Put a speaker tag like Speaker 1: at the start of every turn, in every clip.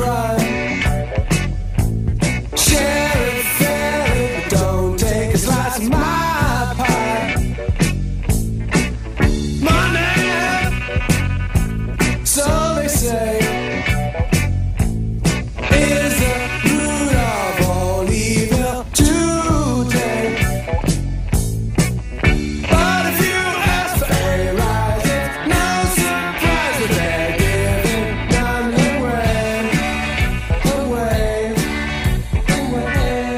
Speaker 1: crime. Share it fairly, don't take a slice of my pie. Money, so they say, is the root of all evil today. But if you ask for a rise, it's no surprise that they're giving none away, away, away,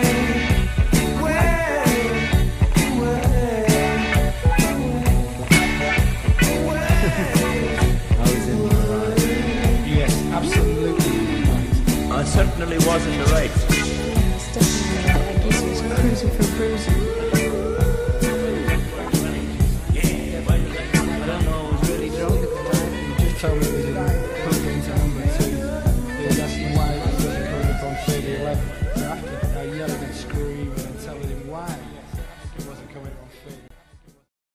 Speaker 2: Yes, absolutely right.
Speaker 3: I certainly was in the right.
Speaker 4: Yes, definitely. I guess it was cruising for bruising.
Speaker 2: I don't know, I was really drunk at the time. He just told me it was in Hurricanes number 2. He was asking why he wasn't coming up on 30-11. So after I yelling and screaming and telling him why he wasn't coming up on 30.